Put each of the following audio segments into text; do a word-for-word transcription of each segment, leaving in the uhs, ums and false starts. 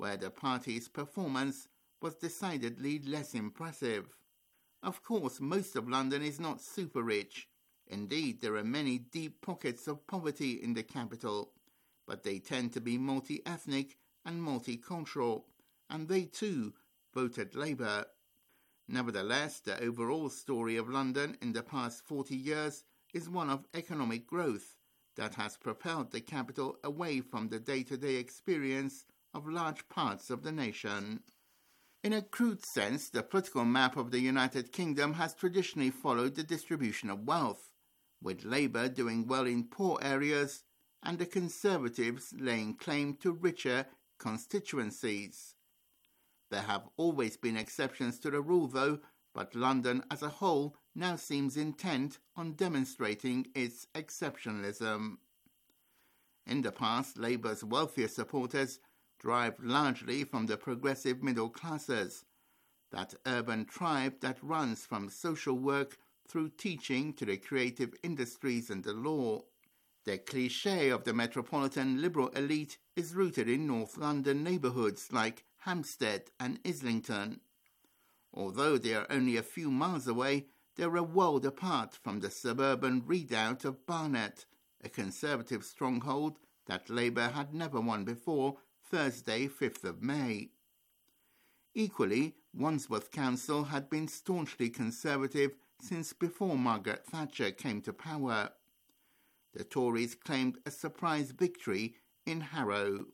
where the party's performance was decidedly less impressive. Of course, most of London is not super rich. Indeed, there are many deep pockets of poverty in the capital, but they tend to be multi-ethnic and multicultural, and they too voted Labour. Nevertheless, the overall story of London in the past forty years is one of economic growth that has propelled the capital away from the day-to-day experience of large parts of the nation. In a crude sense, the political map of the United Kingdom has traditionally followed the distribution of wealth, with Labour doing well in poor areas and the Conservatives laying claim to richer constituencies. There have always been exceptions to the rule, though, but London as a whole now seems intent on demonstrating its exceptionalism. In the past, Labour's wealthier supporters derived largely from the progressive middle classes, that urban tribe that runs from social work through teaching to the creative industries and the law. The cliché of the metropolitan liberal elite is rooted in North London neighbourhoods like Hampstead and Islington. Although they are only a few miles away, they are a world apart from the suburban redoubt of Barnet, a Conservative stronghold that Labour had never won before Thursday, fifth of May. Equally, Wandsworth Council had been staunchly Conservative since before Margaret Thatcher came to power. The Tories claimed a surprise victory in Harrow.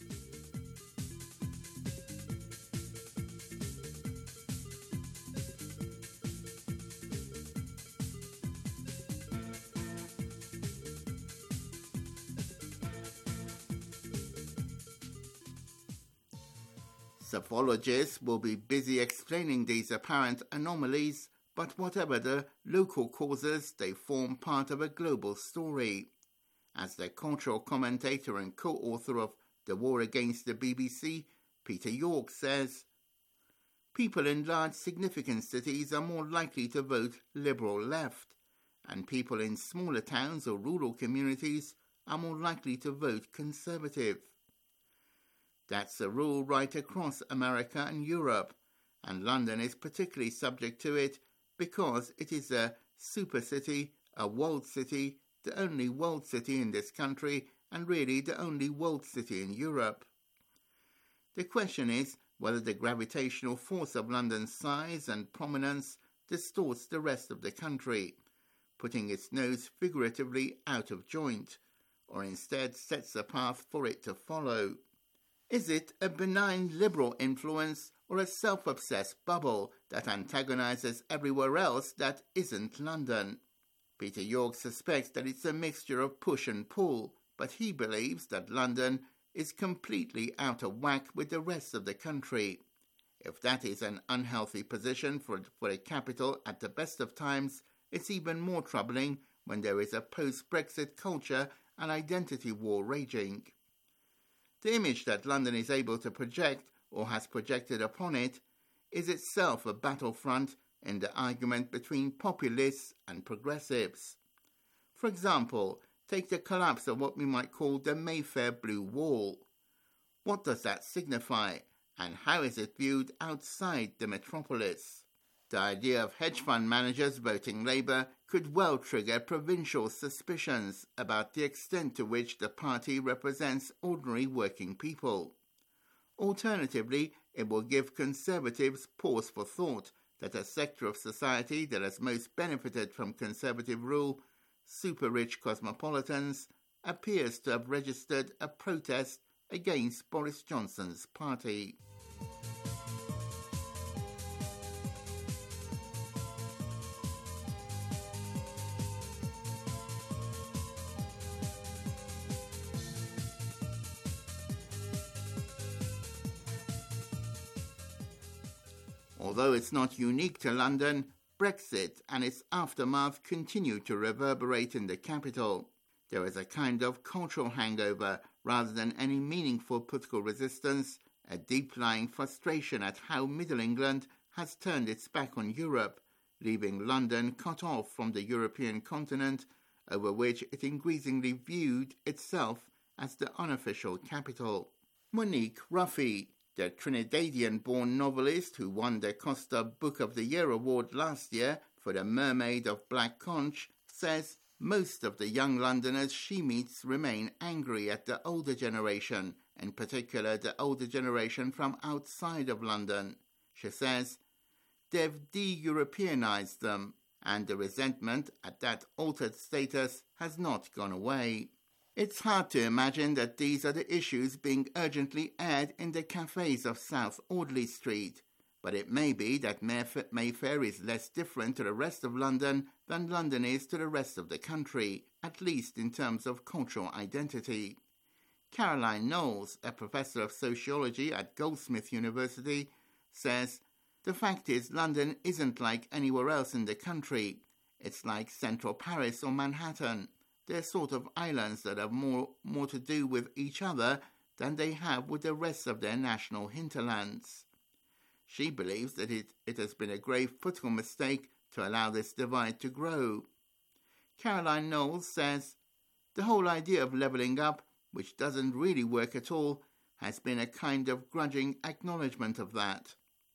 Psephologists will be busy explaining these apparent anomalies, but whatever the local causes, they form part of a global story. As the cultural commentator and co-author of The War Against the B B C, Peter York says, people in large significant cities are more likely to vote liberal left, and people in smaller towns or rural communities are more likely to vote conservative. That's a rule right across America and Europe, and London is particularly subject to it because it is a super city, a world city, the only world city in this country, and really the only world city in Europe. The question is whether the gravitational force of London's size and prominence distorts the rest of the country, putting its nose figuratively out of joint, or instead sets a path for it to follow. Is it a benign liberal influence or a self-obsessed bubble that antagonizes everywhere else that isn't London? Peter York suspects that it's a mixture of push and pull, but he believes that London is completely out of whack with the rest of the country. If that is an unhealthy position for, for a capital at the best of times, it's even more troubling when there is a post-Brexit culture and identity war raging. The image that London is able to project, or has projected upon it, is itself a battlefront in the argument between populists and progressives. For example, take the collapse of what we might call the Mayfair Blue Wall. What does that signify, and how is it viewed outside the metropolis? The idea of hedge fund managers voting Labour could well trigger provincial suspicions about the extent to which the party represents ordinary working people. Alternatively, it will give Conservatives pause for thought that a sector of society that has most benefited from Conservative rule, super-rich cosmopolitans, appears to have registered a protest against Boris Johnson's party. Although it's not unique to London, Brexit and its aftermath continue to reverberate in the capital. There is a kind of cultural hangover rather than any meaningful political resistance, a deep-lying frustration at how Middle England has turned its back on Europe, leaving London cut off from the European continent, over which it increasingly viewed itself as the unofficial capital. Monique Ruffy, The Trinidadian-born novelist who won the Costa Book of the Year award last year for The Mermaid of Black Conch says most of the young Londoners she meets remain angry at the older generation, in particular the older generation from outside of London. She says they've de-Europeanized them, and the resentment at that altered status has not gone away. It's hard to imagine that these are the issues being urgently aired in the cafes of South Audley Street, but it may be that Mayfair is less different to the rest of London than London is to the rest of the country, at least in terms of cultural identity. Caroline Knowles, a professor of sociology at Goldsmith University, says, "The fact is London isn't like anywhere else in the country. It's like central Paris or Manhattan. They're sort of islands that have more, more to do with each other than they have with the rest of their national hinterlands." She believes that it, it has been a grave political mistake to allow this divide to grow. Caroline Knowles says, "The whole idea of levelling up, which doesn't really work at all, has been a kind of grudging acknowledgement of that.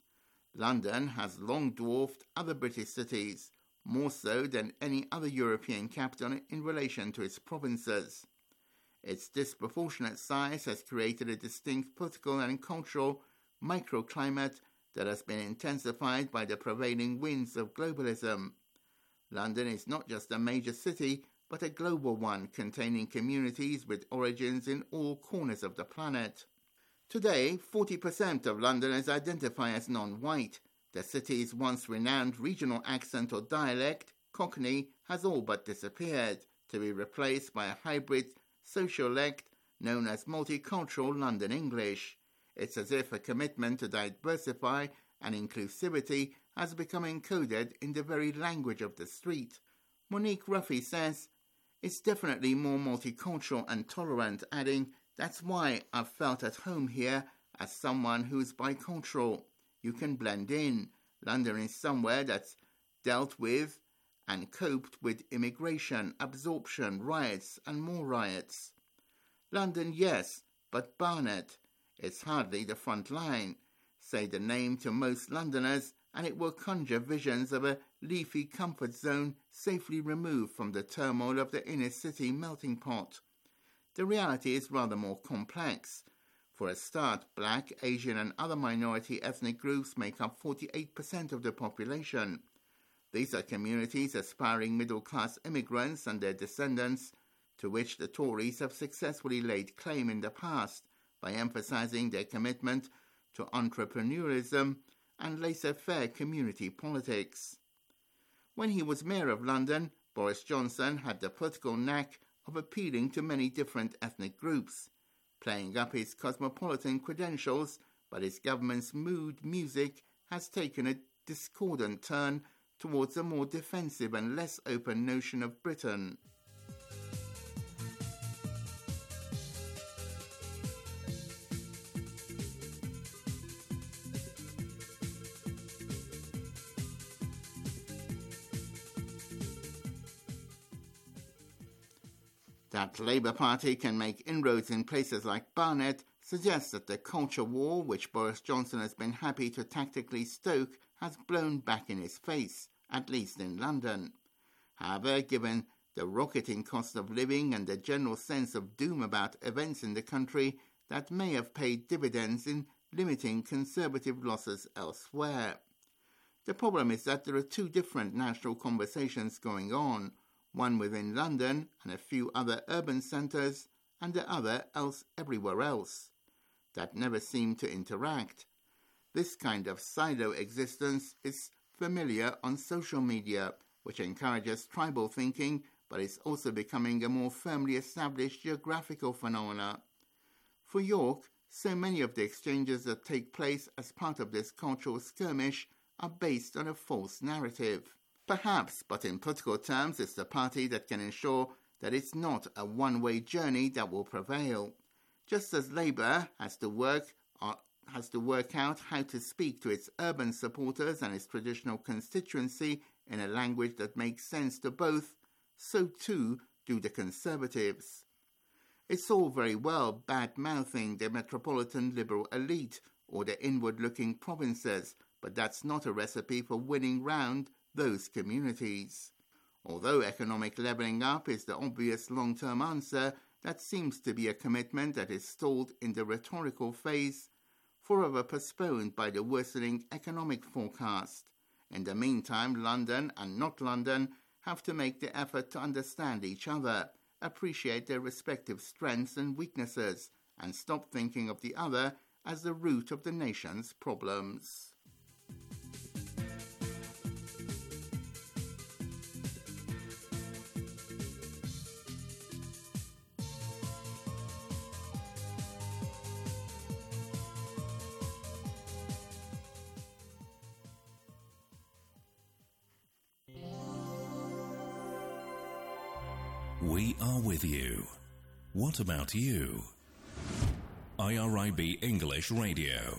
London has long dwarfed other British cities, more so than any other European capital in relation to its provinces. Its disproportionate size has created a distinct political and cultural microclimate that has been intensified by the prevailing winds of globalism. London is not just a major city, but a global one containing communities with origins in all corners of the planet. Today, forty percent of Londoners identify as non-white. The city's once renowned regional accent or dialect, Cockney, has all but disappeared, to be replaced by a hybrid sociolect known as multicultural London English. It's as if a commitment to diversify and inclusivity has become encoded in the very language of the street. Monique Ruffy says, "It's definitely more multicultural and tolerant," adding, "That's why I've felt at home here as someone who's bicultural. You can blend in. London is somewhere that's dealt with and coped with immigration, absorption, riots and more riots. London, yes, but Barnet, it's hardly the front line. Say the name to most Londoners and it will conjure visions of a leafy comfort zone safely removed from the turmoil of the inner city melting pot. The reality is rather more complex. For a start, Black, Asian and other minority ethnic groups make up forty-eight percent of the population. These are communities aspiring middle-class immigrants and their descendants, to which the Tories have successfully laid claim in the past by emphasising their commitment to entrepreneurialism and laissez-faire community politics. When he was Mayor of London, Boris Johnson had the political knack of appealing to many different ethnic groups, playing up his cosmopolitan credentials, but his government's mood music has taken a discordant turn towards a more defensive and less open notion of Britain. That Labour Party can make inroads in places like Barnet suggests that the culture war, which Boris Johnson has been happy to tactically stoke, has blown back in his face, at least in London. However, given the rocketing cost of living and the general sense of doom about events in the country, that may have paid dividends in limiting Conservative losses elsewhere. The problem is that there are two different national conversations going on, one within London and a few other urban centres, and the other else everywhere else, that never seem to interact. This kind of silo existence is familiar on social media, which encourages tribal thinking, but is also becoming a more firmly established geographical phenomena. For York, so many of the exchanges that take place as part of this cultural skirmish are based on a false narrative. Perhaps, but in political terms, it's the party that can ensure that it's not a one-way journey that will prevail. Just as Labour has to work uh, has to work out how to speak to its urban supporters and its traditional constituency in a language that makes sense to both, so too do the Conservatives. It's all very well bad-mouthing the metropolitan liberal elite or the inward-looking provinces, but that's not a recipe for winning round those communities. Although economic levelling up is the obvious long-term answer, that seems to be a commitment that is stalled in the rhetorical phase, forever postponed by the worsening economic forecast. In the meantime, London and not London have to make the effort to understand each other, appreciate their respective strengths and weaknesses, and stop thinking of the other as the root of the nation's problems. We are with you. What about you? I R I B English Radio.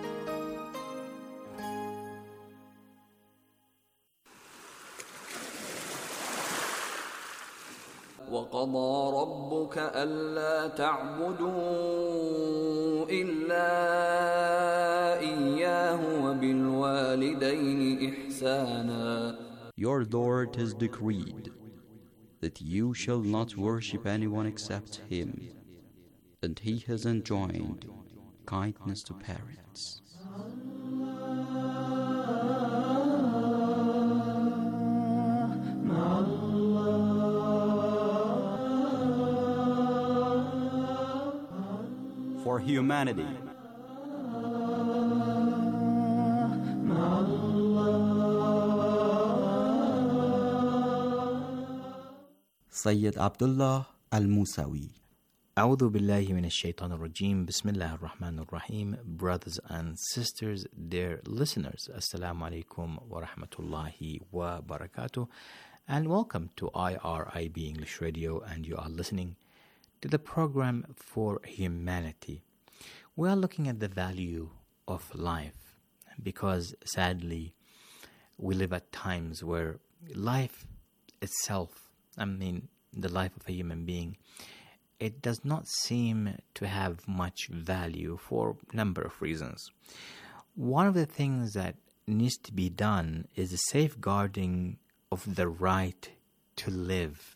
وَقَضَى رَبُّكَ أَلَّا تَعْبُدُوا إِلَّا إِيَّاهُ وَبِالْوَالِدَيْنِ إِحْسَانًا. Your Lord has decreed that you shall not worship anyone except Him, and He has enjoined kindness to parents. For humanity, Sayyid Abdullah Al-Musawi. A'udhu billahi minash shaitanir rajim. Bismillahir rahmanir rahim. Brothers and sisters, dear listeners, Assalamu alaikum wa rahmatullahi wa barakatuh, and welcome to I R I B English Radio, and you are listening to the program For Humanity. We are looking at the value of life, because sadly we live at times where life itself, I mean, the life of a human being, it does not seem to have much value for a number of reasons. One of the things that needs to be done is the safeguarding of the right to live,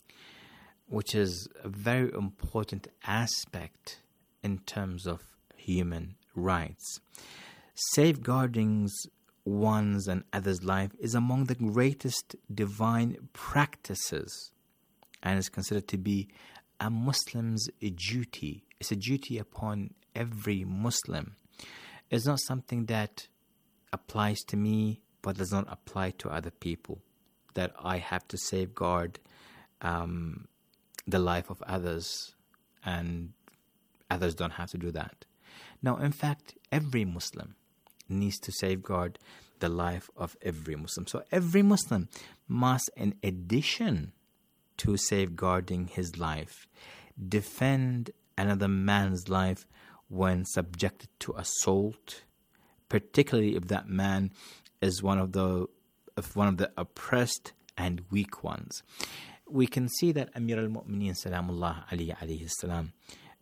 which is a very important aspect in terms of human rights. Safeguarding one's and others' life is among the greatest divine practices, and is considered to be a Muslim's duty. It's a duty upon every Muslim. It's not something that applies to me but does not apply to other people, that I have to safeguard um, the life of others and others don't have to do that. Now, in fact, every Muslim needs to safeguard the life of every Muslim. So every Muslim must, in addition to safeguarding his life, defend another man's life when subjected to assault, particularly if that man is one of the of one of the oppressed and weak ones. We can see that Amir al-Mu'mineen Salamullah Ali alayhi salam,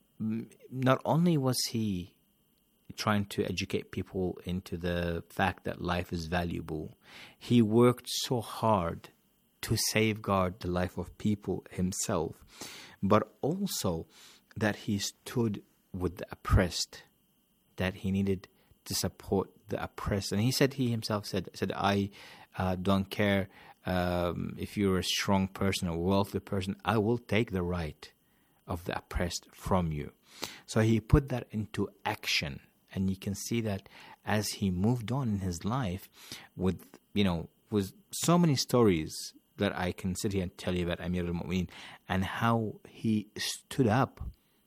not only was he trying to educate people into the fact that life is valuable, he worked so hard to safeguard the life of people himself, but also that he stood with the oppressed, that he needed to support the oppressed. And he said, he himself said, said I uh, don't care um, if you're a strong person or a wealthy person, I will take the right of the oppressed from you. So he put that into action. And you can see that as he moved on in his life with, you know, with so many stories that I can sit here and tell you about Amir al-Mu'mineen and how he stood up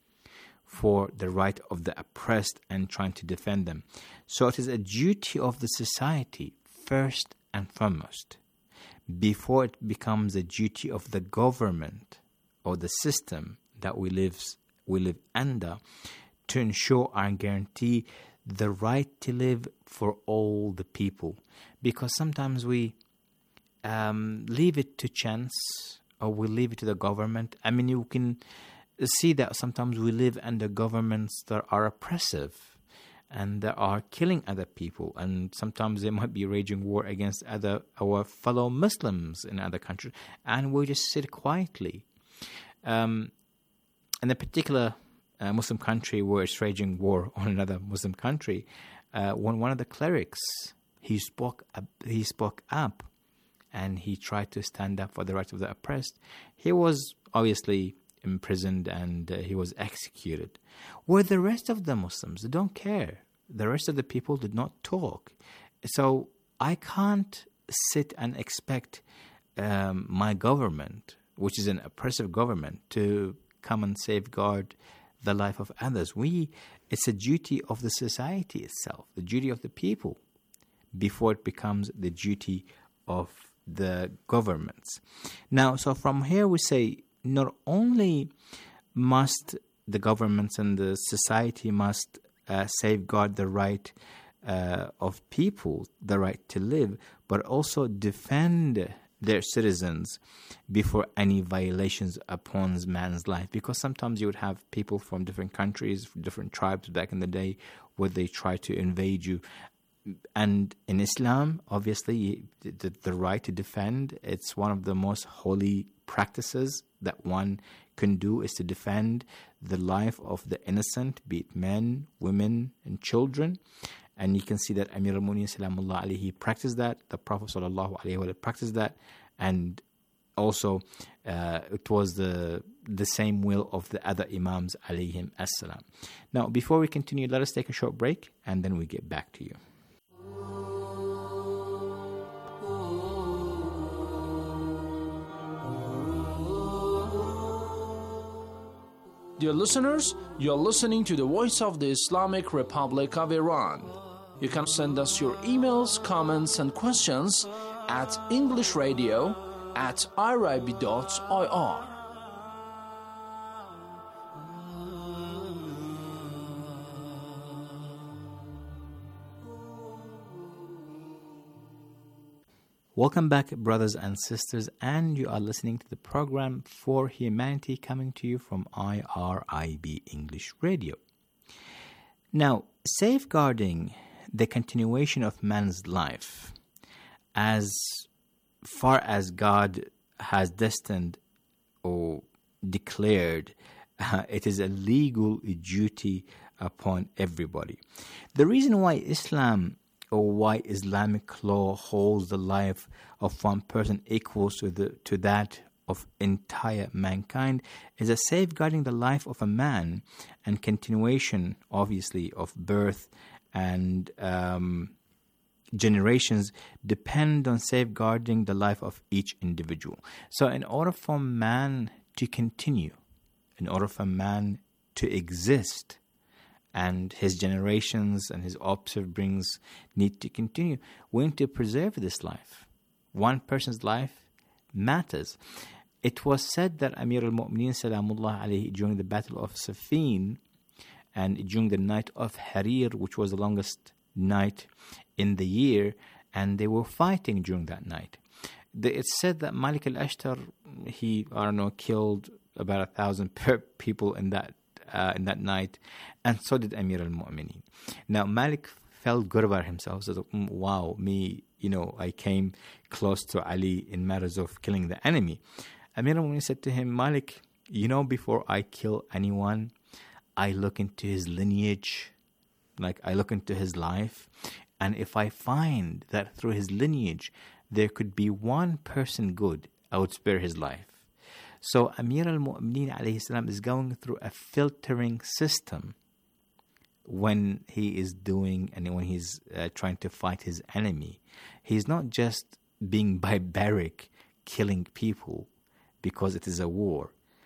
for the right of the oppressed and trying to defend them. So it is a duty of the society, first and foremost, before it becomes a duty of the government or the system that we live, we live under, to ensure and guarantee the right to live for all the people. Because sometimes we um, leave it to chance, or we leave it to the government. I mean, you can see that sometimes we live under governments that are oppressive, and they are killing other people, and sometimes they might be waging war against other our fellow Muslims in other countries, and we just sit quietly. Um, in a particular uh, Muslim country where it's waging war on another Muslim country, uh, when one of the clerics he spoke up, he spoke up, and he tried to stand up for the rights of the oppressed, he was obviously imprisoned and uh, he was executed. Where the rest of the Muslims, they don't care. The rest of the people did not talk. So I can't sit and expect um, my government, which is an oppressive government, to come and safeguard the life of others. We, it's a duty of the society itself, the duty of the people, before it becomes the duty of the governments. Now, so from here we say, not only must the governments and the society must uh, safeguard the right uh, of people, the right to live, but also defend their citizens before any violations upon man's life. Because sometimes you would have people from different countries, different tribes back in the day, where they try to invade you. And in Islam, obviously, the, the right to defend, it's one of the most holy practices that one can do, is to defend the life of the innocent, be it men, women, and children. And you can see that Amir al-Mu'minin Salamullah alayhi, he practiced that, the Prophet Sallallahu Alaihi Wasallam practiced that, and also uh, it was the the same will of the other Imams alayhim as-salam. Now, before we continue, let us take a short break, and then we get back to you. Dear listeners, you are listening to the Voice of the Islamic Republic of Iran. You can send us your emails, comments, and questions at englishradio at irib dot I R. Welcome back, brothers and sisters, and you are listening to the program For Humanity, coming to you from I R I B English Radio. Now, safeguarding the continuation of man's life as far as God has destined or declared, uh, it is a legal duty upon everybody. The reason why Islam or why Islamic law holds the life of one person equals to the to that of entire mankind is a safeguarding the life of a man and continuation, obviously, of birth and um, generations depend on safeguarding the life of each individual. So in order for man to continue, in order for man to exist, and his generations and his offsprings need to continue, we need to preserve this life. One person's life matters. It was said that Amir al-Mu'minin Salamullah alayhi, during the Battle of Siffin and during the night of Harir, which was the longest night in the year, and they were fighting during that night. It's said that Malik al-Ashtar, he, I don't know, killed about a thousand people in that Uh, in that night, and so did Amir al-Mu'minin. Now, Malik felt good about himself, so mm, wow, me, you know, I came close to Ali in matters of killing the enemy. Amir al-Mu'minin said to him, Malik, you know, before I kill anyone, I look into his lineage, like I look into his life, and if I find that through his lineage there could be one person good, I would spare his life. So Amir al-Mu'minin alayhi salam is going through a filtering system when he is doing and when he's uh, trying to fight his enemy. He's not just being barbaric, killing people because it is a war.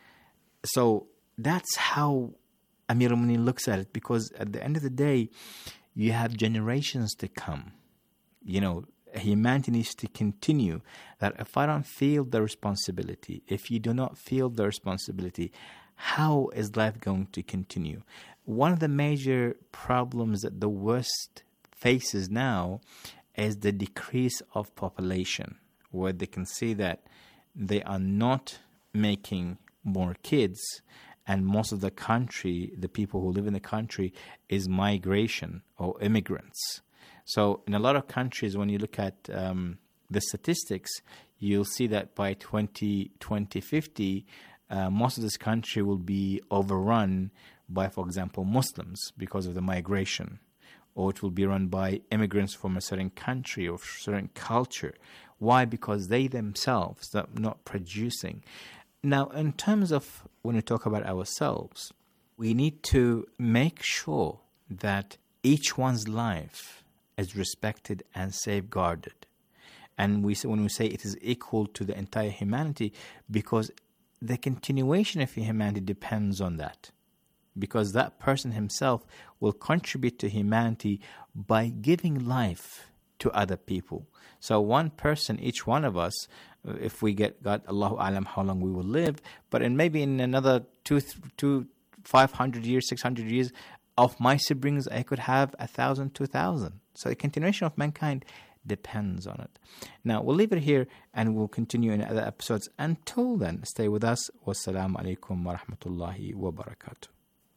So that's how Amir al-Mu'minin looks at it, because at the end of the day, you have generations to come. You know, humanity needs to continue. That if I don't feel the responsibility, if you do not feel the responsibility, how is life going to continue? One of the major problems that the West faces now is the decrease of population, where they can see that they are not making more kids, and most of the country, the people who live in the country, is migration or immigrants. So in a lot of countries, when you look at um, the statistics, you'll see that by twenty fifty, uh, most of this country will be overrun by, for example, Muslims because of the migration, or it will be run by immigrants from a certain country or certain culture. Why? Because they themselves are not producing. Now, in terms of when we talk about ourselves, we need to make sure that each one's life is respected and safeguarded. And we say, when we say it is equal to the entire humanity, because the continuation of humanity depends on that. Because that person himself will contribute to humanity by giving life to other people. So one person, each one of us, if we get, God, Allahu Alam, how long we will live, but in maybe in another two, two, five hundred years, six hundred years, of my siblings, I could have a thousand, two thousand. So the continuation of mankind depends on it. Now, we'll leave it here and we'll continue in other episodes. Until then, stay with us. Wassalamu alaikum wa rahmatullahi wa barakatuh.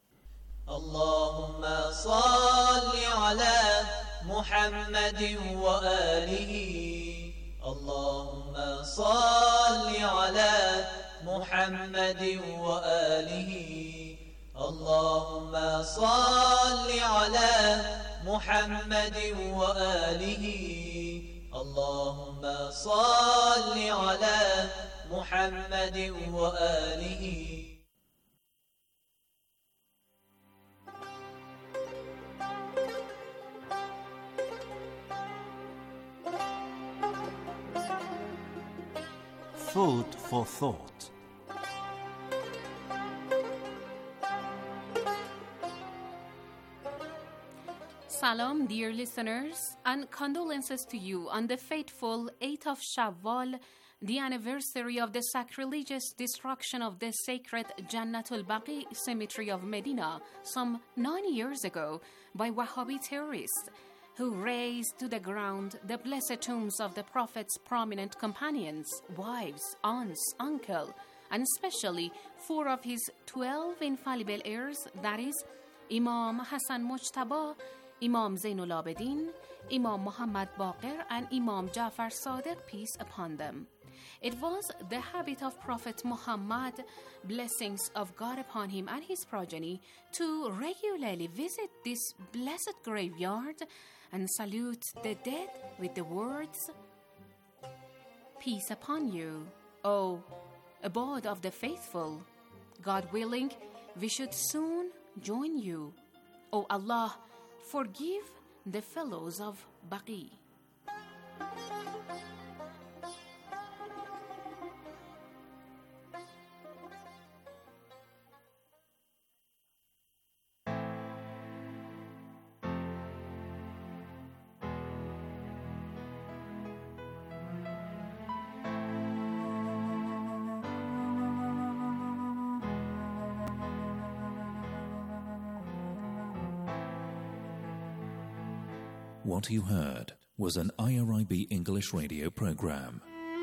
اللهم صل على محمد وآله اللهم صل على محمد وآله اللهم صل على محمد وآله اللهم صل على محمد وآله. Food for thought. Salam, dear listeners, and condolences to you on the fateful eighth of Shawwal, the anniversary of the sacrilegious destruction of the sacred Jannatul Baqi cemetery of Medina some nine years ago by Wahhabi terrorists, who razed to the ground the blessed tombs of the Prophet's prominent companions, wives, aunts, uncle, and especially four of his twelve infallible heirs, that is, Imam Hassan Mujtaba, Imam Zainul Abidin, Imam Muhammad Baqir, and Imam Jafar Sadiq, peace upon them. It was the habit of Prophet Muhammad, blessings of God upon him and his progeny, to regularly visit this blessed graveyard and salute the dead with the words, "Peace upon you, O abode of the faithful. God willing, we should soon join you. O Allah, forgive the fellows of Baqi." What you heard was an I R I B English radio program.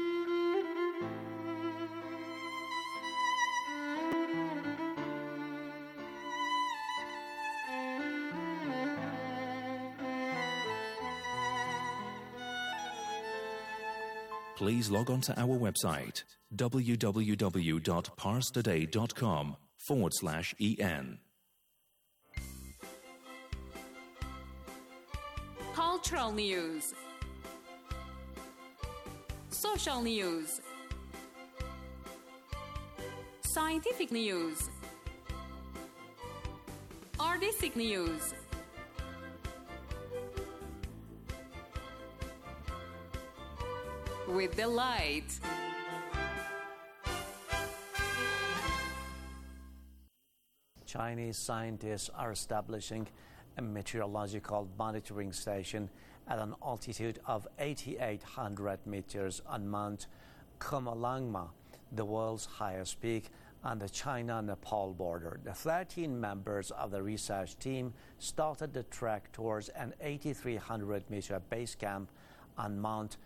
Please log on to our website www.parstoday.com forward slash en. Cultural news, social news, scientific news, artistic news, with the light. Chinese scientists are establishing a meteorological monitoring station at an altitude of eighty-eight hundred meters on Mount Kumolangma, the world's highest peak on the China-Nepal border. The thirteen members of the research team started the trek towards an eighty-three hundred meter base camp on Mount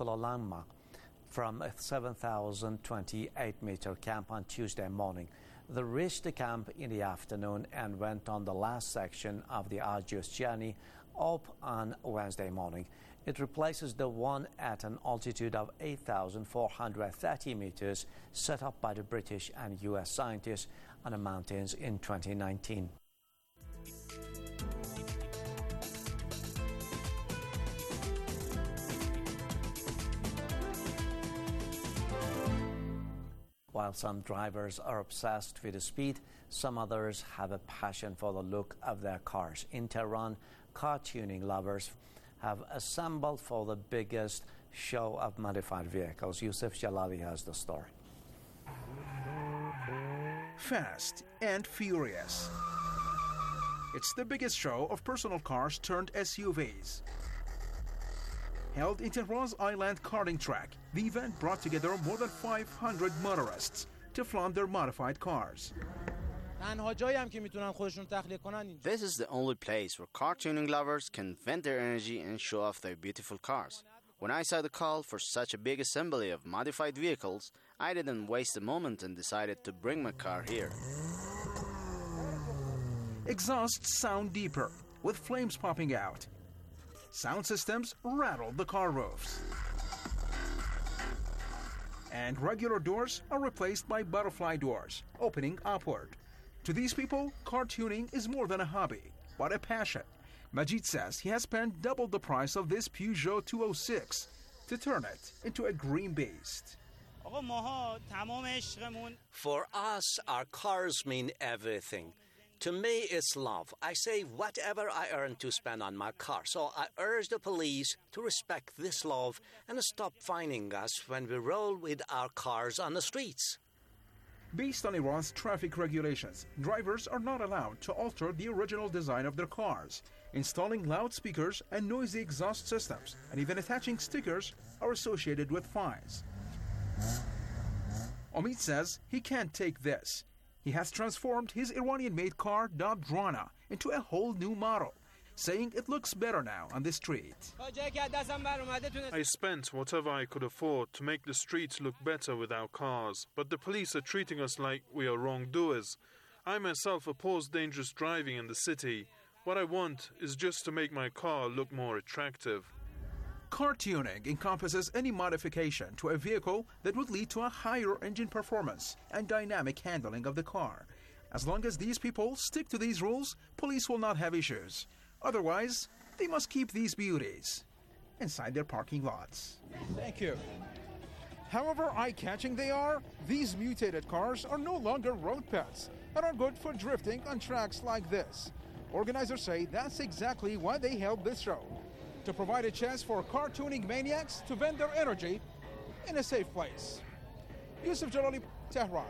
Kumolangma from a seven thousand twenty-eight meter camp on Tuesday morning. They reached the camp in the afternoon and went on the last section of the arduous journey up on Wednesday morning. It replaces the one at an altitude of eight thousand four hundred thirty meters set up by the British and U S scientists on the mountains in twenty nineteen. While some drivers are obsessed with the speed, some others have a passion for the look of their cars. In Tehran, car tuning lovers have assembled for the biggest show of modified vehicles. Yusuf Jalali has the story. Fast and Furious. It's the biggest show of personal cars turned S U Vs. Held in Tehran's Island karting track, the event brought together more than five hundred motorists to flaunt their modified cars. This is the only place where car tuning lovers can vent their energy and show off their beautiful cars. When I saw the call for such a big assembly of modified vehicles, I didn't waste a moment and decided to bring my car here. Exhausts sound deeper, with flames popping out. Sound systems rattle the car roofs. And regular doors are replaced by butterfly doors, opening upward. To these people, car tuning is more than a hobby, but a passion. Majid says he has spent double the price of this Peugeot two oh six to turn it into a green beast. For us, our cars mean everything. To me, it's love. I save whatever I earn to spend on my car, so I urge the police to respect this love and stop fining us when we roll with our cars on the streets. Based on Iran's traffic regulations, drivers are not allowed to alter the original design of their cars. Installing loudspeakers and noisy exhaust systems, and even attaching stickers, are associated with fines. Omid says he can't take this. He has transformed his Iranian-made car, dubbed Rana, into a whole new model, saying it looks better now on the street. I spent whatever I could afford to make the streets look better with our cars, but the police are treating us like we are wrongdoers. I myself oppose dangerous driving in the city. What I want is just to make my car look more attractive. Car tuning encompasses any modification to a vehicle that would lead to a higher engine performance and dynamic handling of the car. As long as these people stick to these rules, police will not have issues. Otherwise, they must keep these beauties inside their parking lots. Thank you. However eye-catching they are, these mutated cars are no longer road pets and are good for drifting on tracks like this. Organizers say that's exactly why they held this show, to provide a chance for car tuning maniacs to vent their energy in a safe place. Yusuf Jalali, Tehran.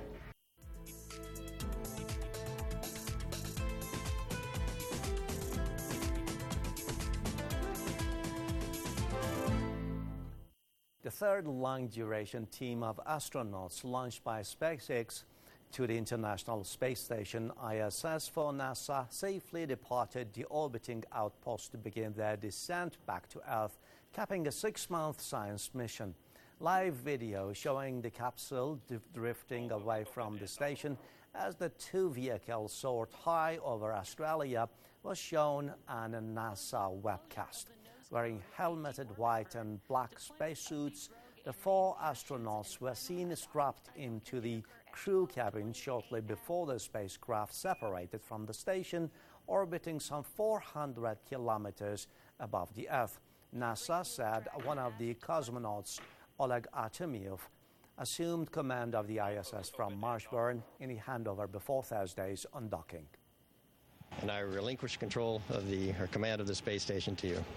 The third long-duration team of astronauts launched by SpaceX to the International Space Station I S S for NASA safely departed the orbiting outpost to begin their descent back to Earth, capping a six-month science mission. Live video showing the capsule drifting away from the station as the two vehicles soared high over Australia was shown on a NASA webcast. Wearing helmeted white and black spacesuits, the four astronauts were seen strapped into the crew cabin shortly before the spacecraft separated from the station, orbiting some four hundred kilometers above the Earth. NASA said one of the cosmonauts, Oleg Artemyev, assumed command of the I S S from Marshburn in the handover before Thursday's undocking. And I relinquish control of the or command of the space station to you.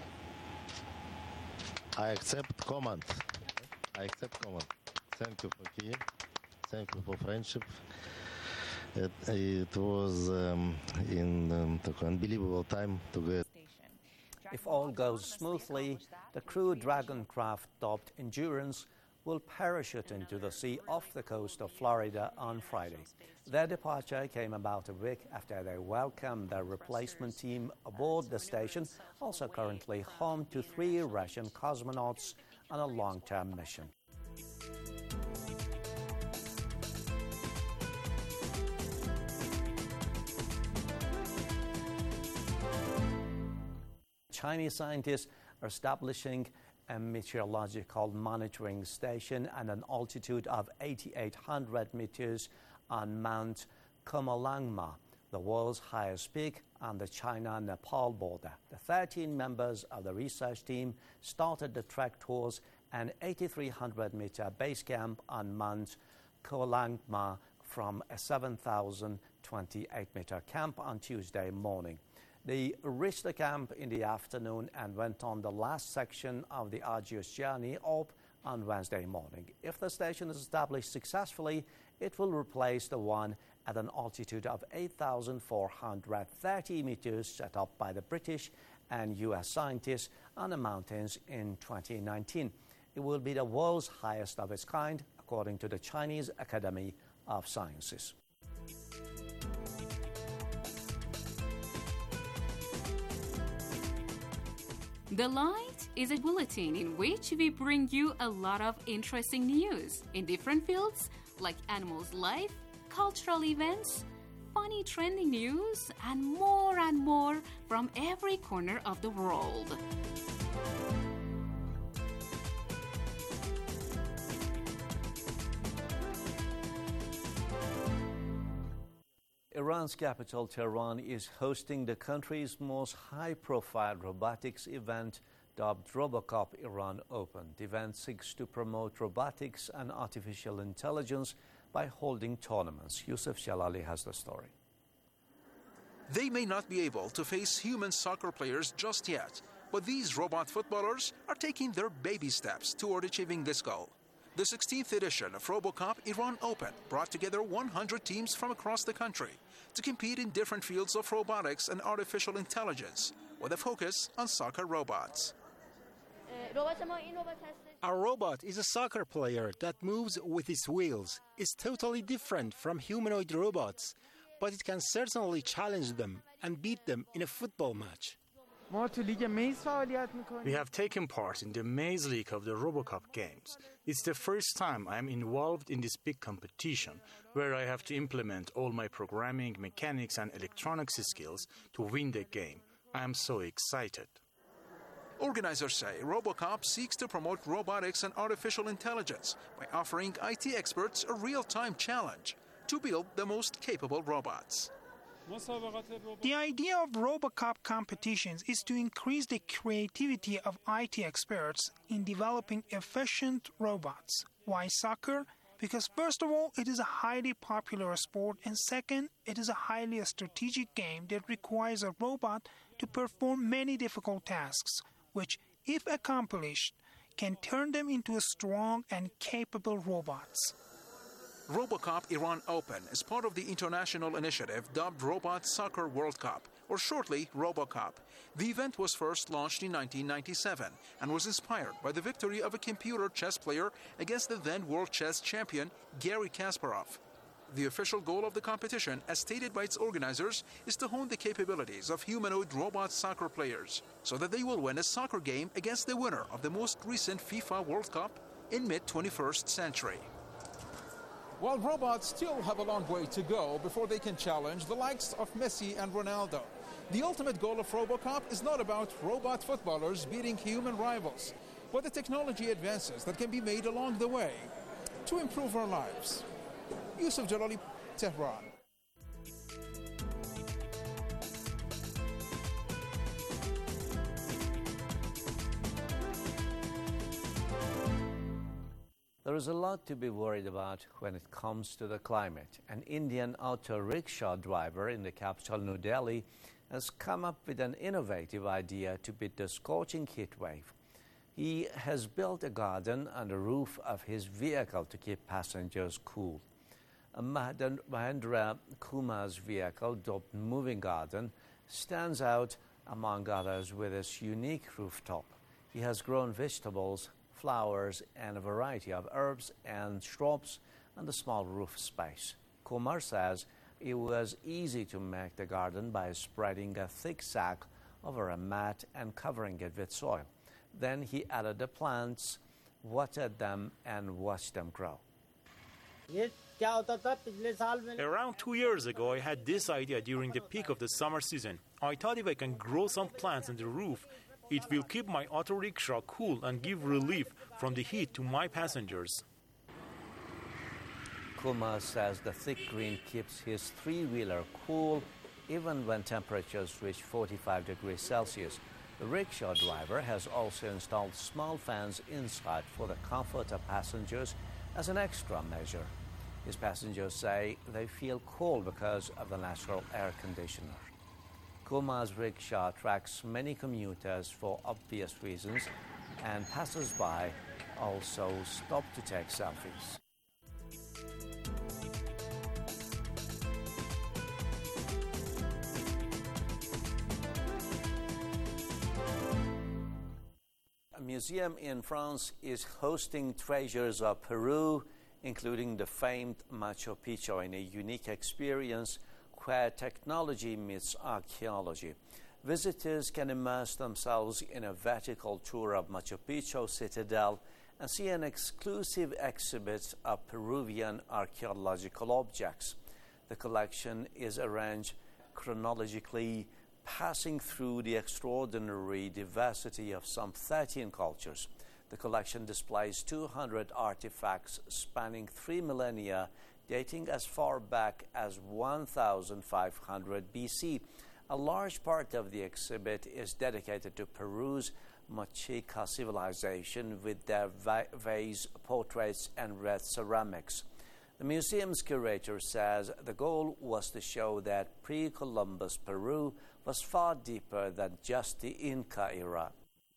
I accept command. I accept command. Thank you for Kiev. Thank you for friendship. It, it was um, in um, unbelievable time to get. If all goes smoothly, the Crew Dragon craft dubbed Endurance will parachute into the sea off the coast of Florida on Friday. Their departure came about a week after they welcomed their replacement team aboard the station, also currently home to three Russian cosmonauts on a long-term mission. Chinese scientists are establishing a meteorological monitoring station at an altitude of eighty-eight hundred meters on Mount Komolangma, the world's highest peak on the China-Nepal border. The thirteen members of the research team started the trek towards an eighty-three hundred meter base camp on Mount Komolangma from a seven thousand twenty-eight meter camp on Tuesday morning. They reached the camp in the afternoon and went on the last section of the arduous journey up on Wednesday morning. If the station is established successfully, it will replace the one at an altitude of eight thousand four hundred thirty meters set up by the British and U S scientists on the mountains in twenty nineteen. It will be the world's highest of its kind, according to the Chinese Academy of Sciences. The Light is a bulletin in which we bring you a lot of interesting news in different fields like animals' life, cultural events, funny trending news, and more and more from every corner of the world. Iran's capital, Tehran, is hosting the country's most high-profile robotics event, dubbed RoboCop Iran Open. The event seeks to promote robotics and artificial intelligence by holding tournaments. Yusuf Jalali has the story. They may not be able to face human soccer players just yet, but these robot footballers are taking their baby steps toward achieving this goal. The sixteenth edition of RoboCop Iran Open brought together one hundred teams from across the country to compete in different fields of robotics and artificial intelligence, with a focus on soccer robots. Our robot is a soccer player that moves with its wheels. It's totally different from humanoid robots, but it can certainly challenge them and beat them in a football match. We have taken part in the Maze League of the RoboCop games. It's the first time I am involved in this big competition, where I have to implement all my programming, mechanics, and electronics skills to win the game. I am so excited. Organizers say RoboCop seeks to promote robotics and artificial intelligence by offering I T experts a real-time challenge to build the most capable robots. The idea of RoboCop competitions is to increase the creativity of I T experts in developing efficient robots. Why soccer? Because first of all, it is a highly popular sport, and second, it is a highly strategic game that requires a robot to perform many difficult tasks, which, if accomplished, can turn them into strong and capable robots. RoboCop Iran Open is part of the international initiative dubbed Robot Soccer World Cup, or shortly RoboCop. The event was first launched in nineteen ninety-seven and was inspired by the victory of a computer chess player against the then world chess champion Garry Kasparov. The official goal of the competition, as stated by its organizers, is to hone the capabilities of humanoid robot soccer players so that they will win a soccer game against the winner of the most recent FIFA World Cup in mid twenty-first century. While robots still have a long way to go before they can challenge the likes of Messi and Ronaldo, the ultimate goal of RoboCop is not about robot footballers beating human rivals, but the technology advances that can be made along the way to improve our lives. Yusuf Jalali, Tehran. There is a lot to be worried about when it comes to the climate. An Indian auto rickshaw driver in the capital, New Delhi, has come up with an innovative idea to beat the scorching heat wave. He has built a garden on the roof of his vehicle to keep passengers cool. Mahendra Kumar's vehicle, dubbed Moving Garden, stands out among others with its unique rooftop. He has grown vegetables, flowers, and a variety of herbs and shrubs on the small roof space. Kumar says it was easy to make the garden by spreading a thick sack over a mat and covering it with soil. Then he added the plants, watered them, and watched them grow. Around two years ago, I had this idea during the peak of the summer season. I thought if I can grow some plants on the roof, It will keep my auto rickshaw cool and give relief from the heat to my passengers. Kumar says the thick green keeps his three-wheeler cool even when temperatures reach forty-five degrees Celsius. The rickshaw driver has also installed small fans inside for the comfort of passengers as an extra measure. His passengers say they feel cold because of the natural air conditioner. Kumar's rickshaw attracts many commuters for obvious reasons, and passers-by also stop to take selfies. A museum in France is hosting treasures of Peru, including the famed Machu Picchu, in a unique experience where technology meets archaeology. Visitors can immerse themselves in a vertical tour of Machu Picchu Citadel and see an exclusive exhibit of Peruvian archaeological objects. The collection is arranged chronologically, passing through the extraordinary diversity of some thirteen cultures. The collection displays two hundred artifacts spanning three millennia, dating as far back as one thousand five hundred B C. A large part of the exhibit is dedicated to Peru's Mexica civilization with their va- vase, portraits, and red ceramics. The museum's curator says the goal was to show that pre-Columbus Peru was far deeper than just the Inca era.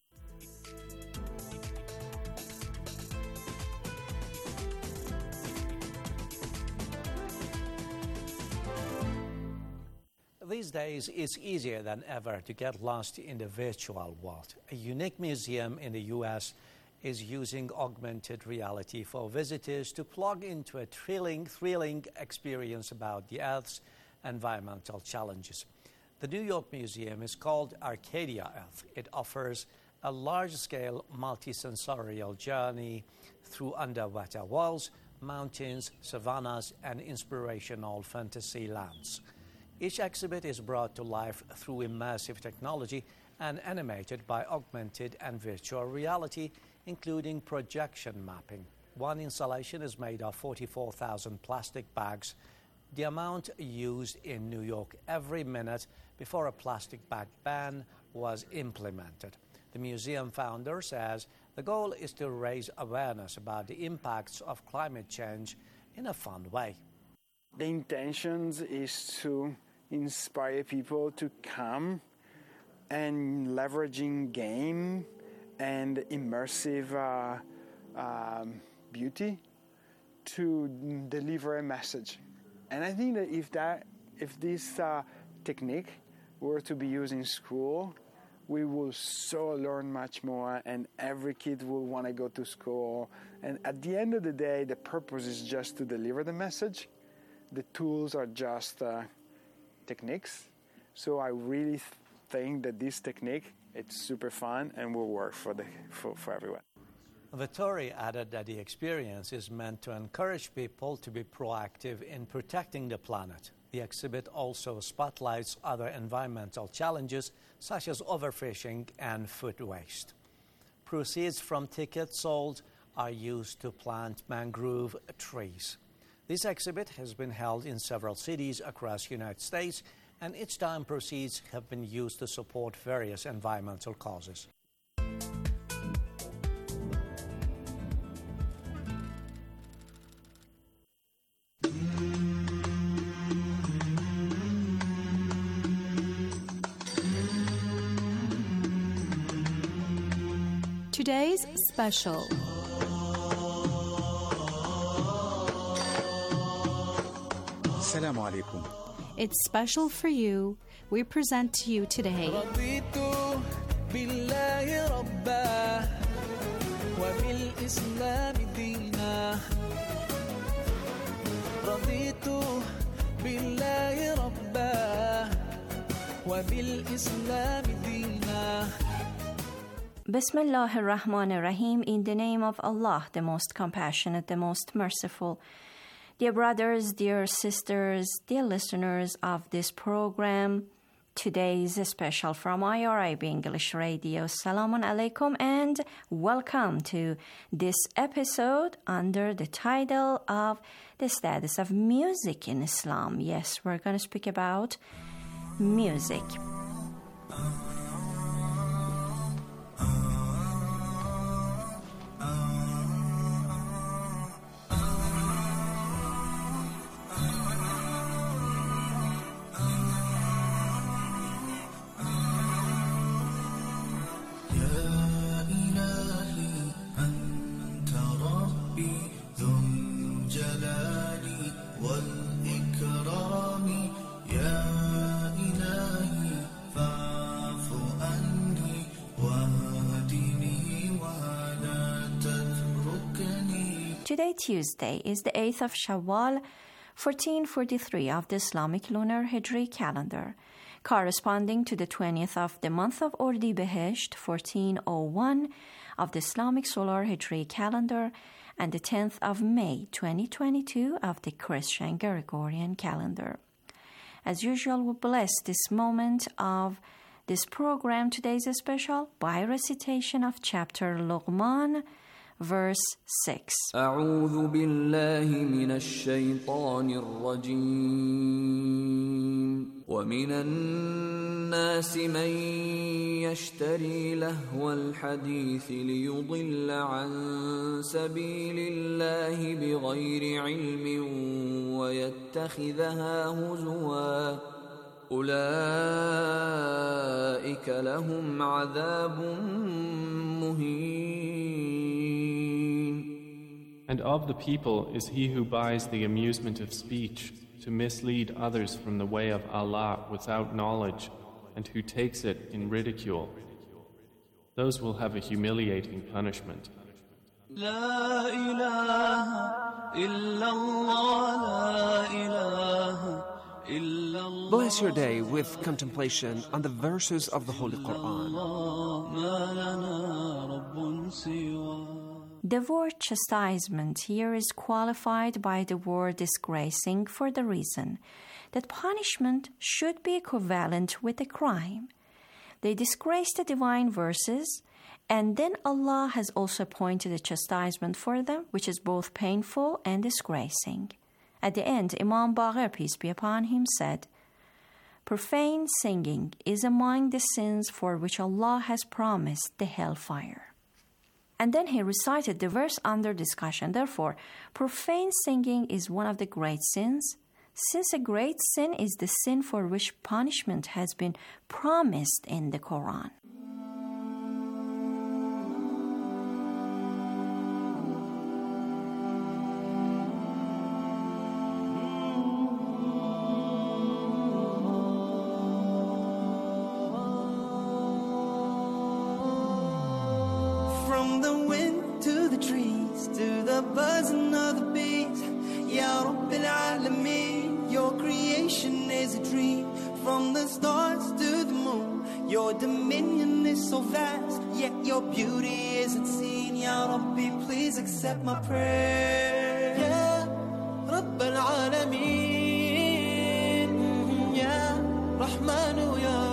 These days, it's easier than ever to get lost in the virtual world. A unique museum in the U S is using augmented reality for visitors to plug into a thrilling, thrilling experience about the Earth's environmental challenges. The New York Museum is called Arcadia Earth. It offers a large-scale multi-sensorial journey through underwater worlds, mountains, savannas, and inspirational fantasy lands. Each exhibit is brought to life through immersive technology and animated by augmented and virtual reality, including projection mapping. One installation is made of forty-four thousand plastic bags, the amount used in New York every minute before a plastic bag ban was implemented. The museum founder says the goal is to raise awareness about the impacts of climate change in a fun way. The intention is to inspire people to come and leveraging game and immersive uh, um, beauty to deliver a message. And I think that if that, if this uh, technique were to be used in school, we will so learn much more, and every kid will want to go to school. And at the end of the day, the purpose is just to deliver the message. The tools are just uh, techniques. So I really think that this technique, it's super fun and will work for the for, for everyone. Vittori added that the experience is meant to encourage people to be proactive in protecting the planet. The exhibit also spotlights other environmental challenges such as overfishing and food waste. Proceeds from tickets sold are used to plant mangrove trees. This exhibit has been held in several cities across the United States, and each time proceeds have been used to support various environmental causes. Today's special. Assalamu alaikum. It's special for you. We present to you today Bismillah ar-Rahman ar-Rahim, in the name of Allah, the most compassionate, the most merciful. Dear brothers, dear sisters, dear listeners of this program, Today's special from I R I B English Radio. Assalamu alaikum and welcome to this episode under the title of The Status of Music in Islam. Yes, we're going to speak about music. Today, Tuesday, is the eighth of Shawwal, fourteen forty-three of the Islamic lunar Hijri calendar, corresponding to the twentieth of the month of Ordi Behesht, fourteen oh one of the Islamic solar Hijri calendar, and the tenth of May, twenty twenty-two of the Christian Gregorian calendar. As usual, we bless this moment of this program, today's special, by recitation of chapter Luqman, verse six. أعوذ بالله من الشيطان الرجيم ومن الناس من يشتري لهو الحديث ليضل عن سبيل الله بغير علم ويتخذها هزوا أولئك لهم عذاب مهين. And of the people is he who buys the amusement of speech to mislead others from the way of Allah without knowledge, and who takes it in ridicule. Those will have a humiliating punishment. لا إله إلا الله لا إله إلا الله. Bless your day with contemplation on the verses of the Holy Quran. ما لنا رب سواه. The word chastisement here is qualified by the word disgracing for the reason that punishment should be equivalent with a crime. They disgrace the divine verses, and then Allah has also appointed a chastisement for them, which is both painful and disgracing. At the end, Imam Baqir, peace be upon him, said, "Profane singing is among the sins for which Allah has promised the hellfire." And then he recited the verse under discussion. Therefore, profane singing is one of the great sins, since a great sin is the sin for which punishment has been promised in the Quran. From the wind to the trees, to the buzzing of the bees, Ya Rabbil Alameen, your creation is a dream. From the stars to the moon, your dominion is so vast, yet your beauty isn't seen. Ya Rabbi, please accept my prayer. Ya Rabbil Alameen, Ya Rahmanu Ya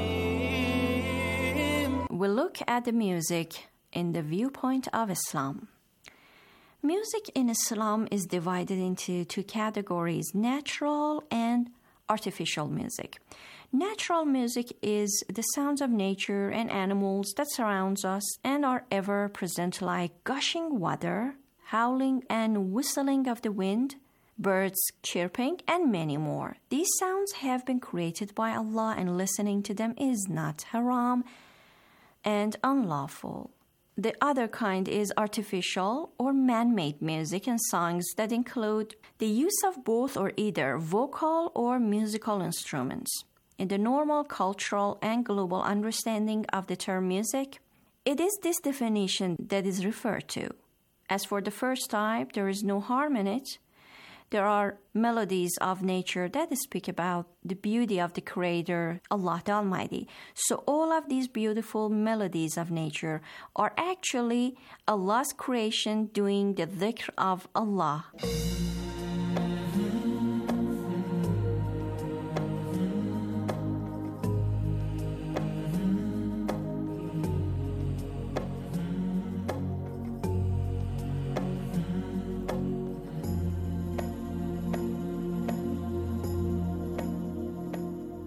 Rahim. We look at the music in the viewpoint of Islam. Music in Islam is divided into two categories, natural and artificial music. Natural music is the sounds of nature and animals that surrounds us and are ever present, like gushing water, howling and whistling of the wind, birds chirping, and many more. These sounds have been created by Allah, and listening to them is not haram and unlawful. The other kind is artificial or man-made music and songs that include the use of both or either vocal or musical instruments. In the normal cultural and global understanding of the term music, it is this definition that is referred to. As for the first type, there is no harm in it. There are melodies of nature that speak about the beauty of the Creator, Allah the Almighty. So all of these beautiful melodies of nature are actually Allah's creation doing the dhikr of Allah.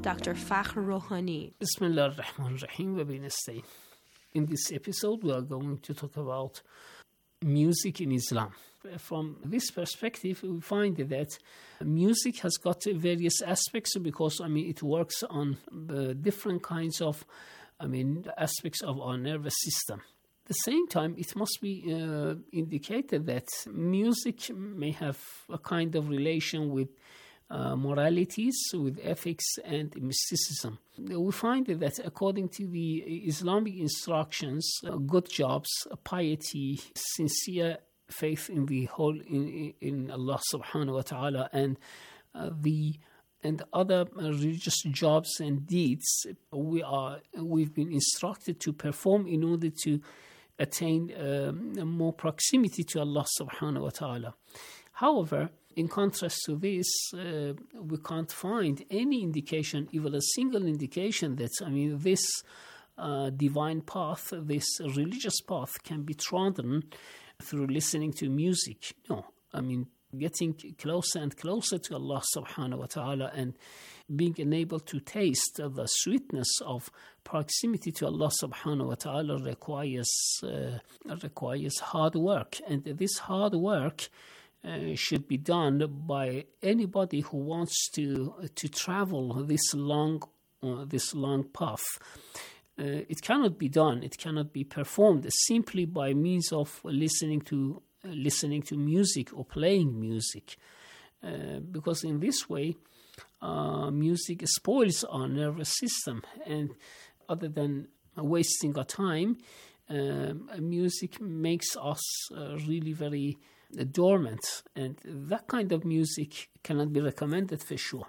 Doctor Fakhr Rohani. Bismillah ar-Rahman ar-Rahim wa bin nasta'in. In this episode, we are going to talk about music in Islam. From this perspective, we find that music has got various aspects because, I mean, it works on uh, different kinds of, I mean, aspects of our nervous system. At the same time, it must be uh, indicated that music may have a kind of relation with uh, moralities, with ethics and mysticism. We find that according to the Islamic instructions, uh, good jobs, piety, sincere faith in the whole in, in Allah subhanahu wa ta'ala and uh, the and other religious jobs and deeds we are we've been instructed to perform in order to attain um, more proximity to Allah subhanahu wa ta'ala. However, in contrast to this, uh, we can't find any indication, even a single indication that, I mean, this uh, divine path, this religious path can be trodden through listening to music. No, I mean, getting closer and closer to Allah subhanahu wa ta'ala and being enabled to taste the sweetness of proximity to Allah subhanahu wa ta'ala requires, uh, requires hard work. And this hard work Uh, should be done by anybody who wants to uh, to travel this long uh, this long path. Uh, it cannot be done. It cannot be performed simply by means of listening to uh, listening to music or playing music, uh, because in this way, uh, music spoils our nervous system, and other than wasting our time, uh, music makes us uh, really very dormant, and that kind of music cannot be recommended for sure.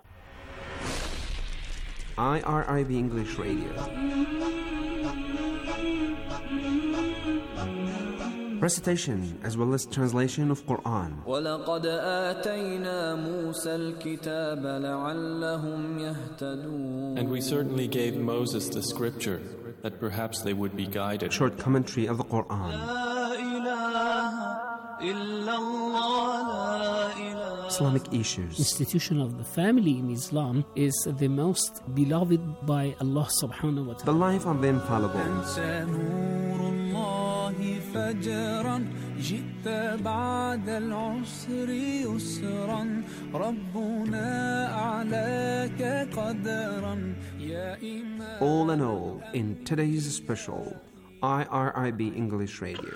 I R I B English Radio. Recitation as well as translation of Quran. وَلَقَدْ آتَيْنَا مُوسَى الْكِتَابَ لَعَلَّهُمْ يَهْتَدُونَ. And we certainly gave Moses the scripture that perhaps they would be guided. Short commentary of the Quran. Islamic issues. Institution of the family in Islam is the most beloved by Allah subhanahu wa ta'ala. The life of the infallible. All in all, in today's special I R I B English Radio.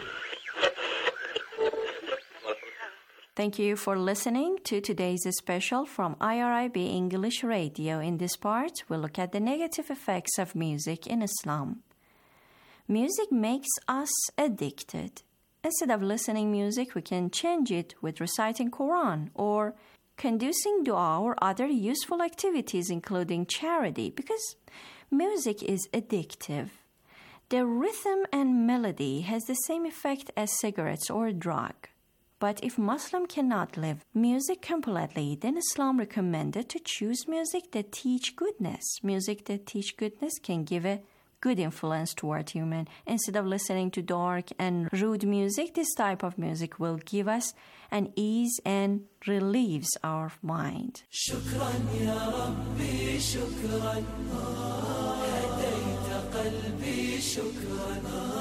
Thank you for listening to today's special from I R I B English Radio. In this part, we'll look at the negative effects of music in Islam. Music makes us addicted. Instead of listening music, we can change it with reciting Quran or conducing dua or other useful activities, including charity, because music is addictive. The rhythm and melody has the same effect as cigarettes or a drug. But if Muslim cannot live music completely, then Islam recommended to choose music that teach goodness. Music that teach goodness can give a good influence toward human. Instead of listening to dark and rude music, this type of music will give us an ease and relieves our mind. شكرا يا ربي شكرا هديت قلبي شكرا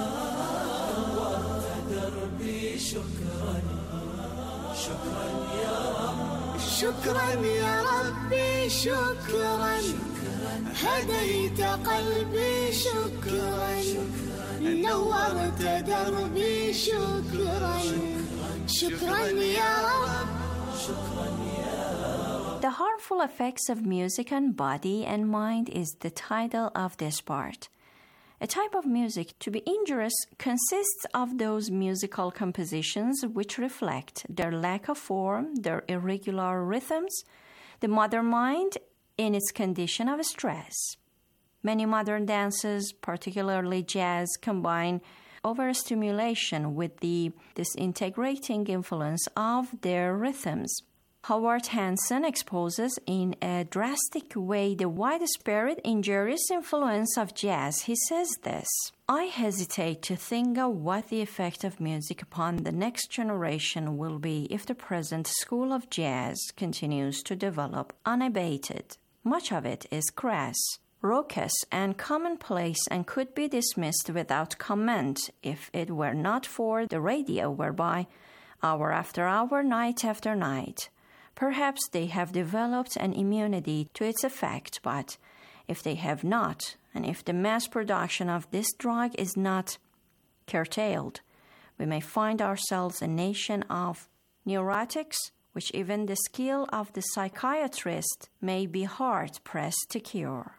نورت دربي شكرا شكرا يا رب شكرا يا ربي شكرا هديت قلبي شكرا نورت دربي شكرا شكرا يا رب شكرا يا رب. The harmful effects of music on body and mind is the title of this part. A type of music to be injurious consists of those musical compositions which reflect their lack of form, their irregular rhythms, the modern mind in its condition of stress. Many modern dances, particularly jazz, combine overstimulation with the disintegrating influence of their rhythms. Howard Hansen exposes in a drastic way the widespread injurious influence of jazz. He says this: I hesitate to think of what the effect of music upon the next generation will be if the present school of jazz continues to develop unabated. much of it is crass, raucous, and commonplace and could be dismissed without comment if it were not for the radio whereby, hour after hour, night after night, perhaps they have developed an immunity to its effect, but if they have not, and if the mass production of this drug is not curtailed, we may find ourselves a nation of neurotics, which even the skill of the psychiatrist may be hard-pressed to cure.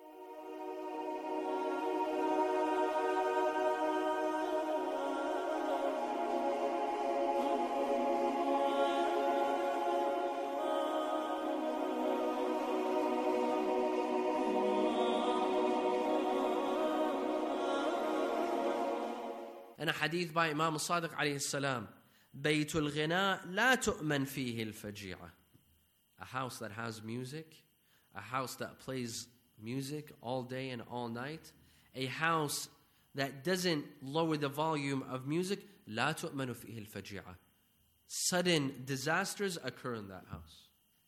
أنا حديث by Imam Sadiq عليه السلام بيت الغناء لا تؤمن فيه الفجيعة. A house that has music, a house that plays music all day and all night, a house that doesn't lower the volume of music, لا تؤمن فيه الفجيعة. Sudden disasters occur in that house.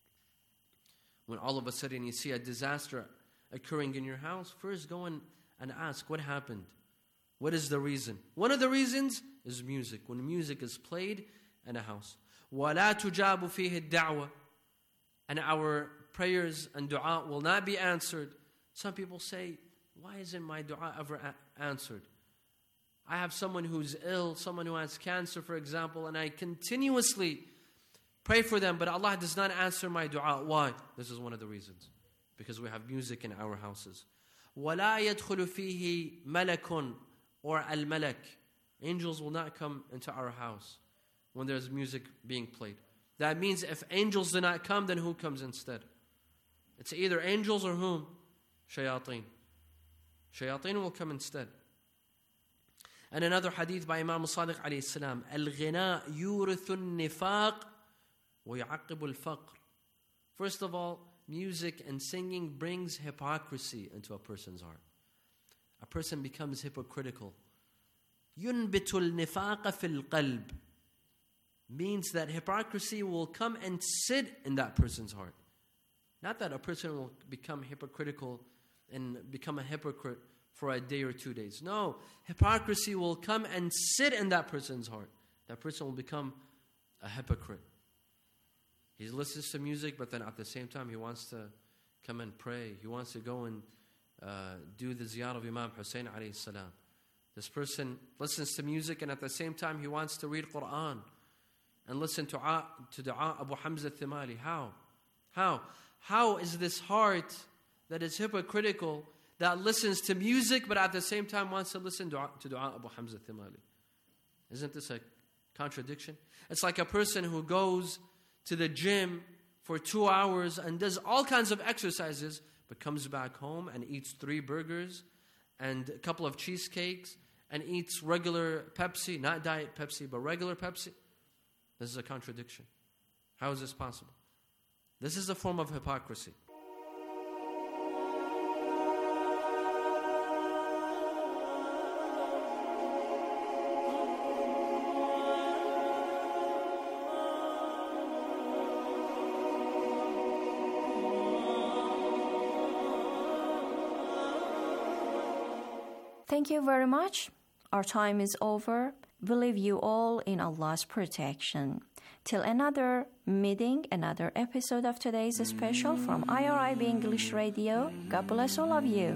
When all of a sudden you see a disaster occurring in your house, first go and, and ask, what happened? What is the reason? One of the reasons is music. When music is played in a house. وَلَا تُجَابُ فِيهِ الدَّعْوَةِ. And our prayers and dua will not be answered. Some people say, why isn't my dua ever a- answered? I have someone who's ill, someone who has cancer, for example, and I continuously pray for them, but Allah does not answer my dua. Why? This is one of the reasons. Because we have music in our houses. وَلَا يَدْخُلُ فِيهِ مَلَكٌ or al-malak. Angels will not come into our house when there's music being played. That means if angels do not come, then who comes instead? It's either angels or whom? Shayateen. Shayateen will come instead. And another hadith by Imam Sadiq alayhi salam, Al-ghina yurithu nifaq wa yu'aqibu al-faqr. First of all, music and singing brings hypocrisy into a person's heart. A person becomes hypocritical. يُنْبِتُ النِّفَاقَ فِي الْقَلْبِ means that hypocrisy will come and sit in that person's heart. Not that a person will become hypocritical and become a hypocrite for a day or two days. No, hypocrisy will come and sit in that person's heart. That person will become a hypocrite. He listens to music, but then at the same time he wants to come and pray. He wants to go and uh, do the ziyarah of Imam Hussein alayhi salam. This person listens to music and at the same time he wants to read Quran and listen to, to Dua Abu Hamza Thimali. How? How? How is this heart that is hypocritical, that listens to music but at the same time wants to listen to, to Dua Abu Hamza Thimali? Isn't this a contradiction? It's like a person who goes to the gym for two hours and does all kinds of exercises but comes back home and eats three burgers and a couple of cheesecakes and eats regular Pepsi, not diet Pepsi, but regular Pepsi. This is a contradiction. How is this possible? This is a form of hypocrisy. Thank you very much. Our time is over. We leave you all in Allah's protection. Till another meeting, another episode of today's special from I R I B English Radio. God bless all of you.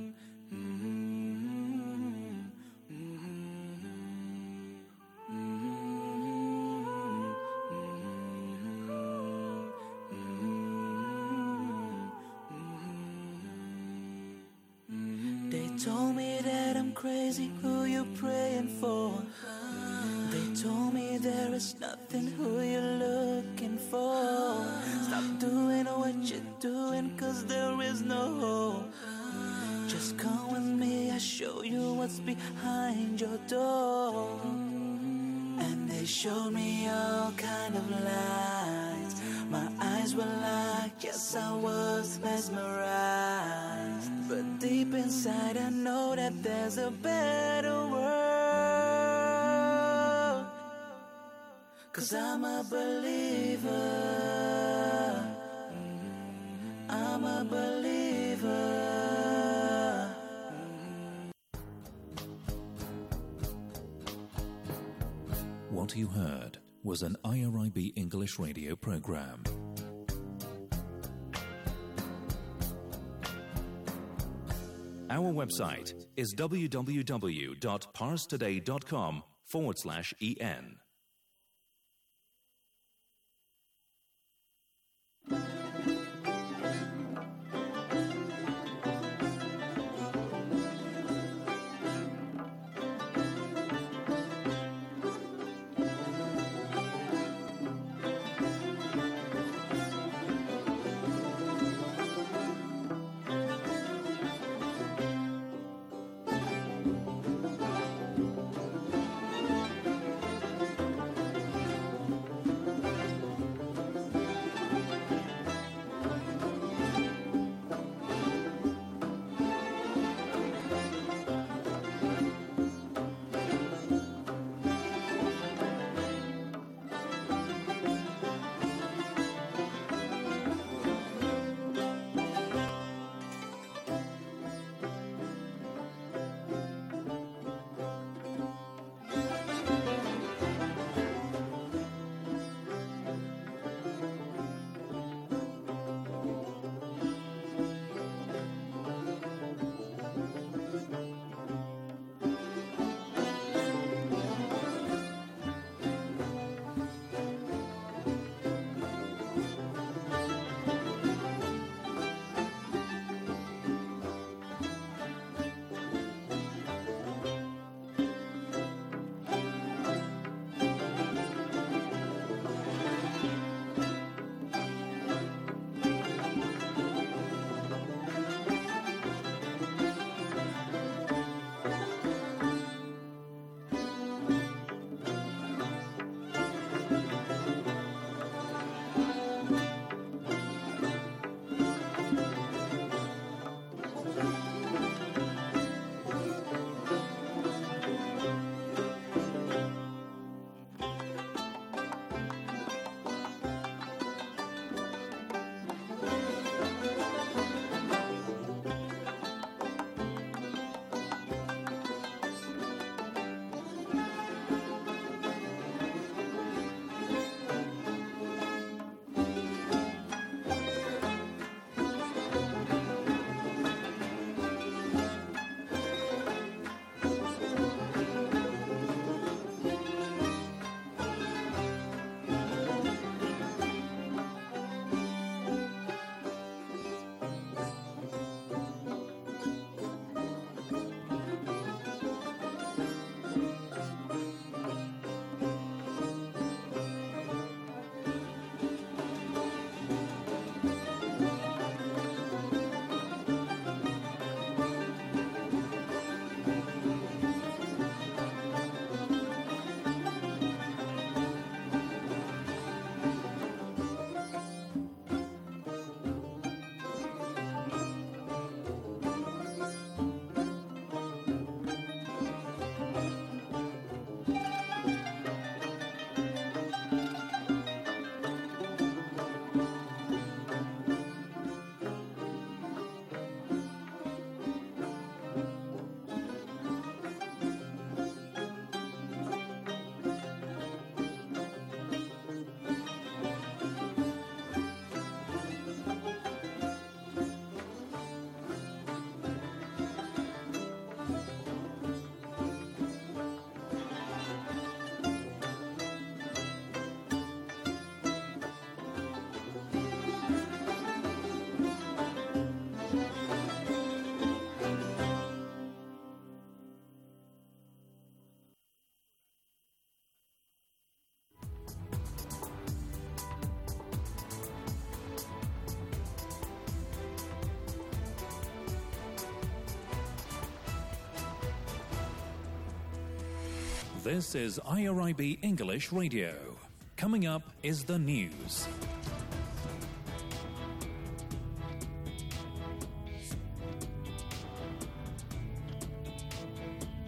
They told me that I'm crazy, who you praying for? They told me there is nothing, who you looking for? Stop doing what you're doing, cause there is no hope. Just come with me, I'll show you what's behind your door. And they showed me all kind of lies. My eyes were like, yes, I was mesmerized. But deep inside I know that there's a better world. Cause I'm a believer. I'm a believer. What you heard was an I R I B English radio program. Our website is www.parstoday.com forward slash en. This is I R I B English Radio. Coming up is the news.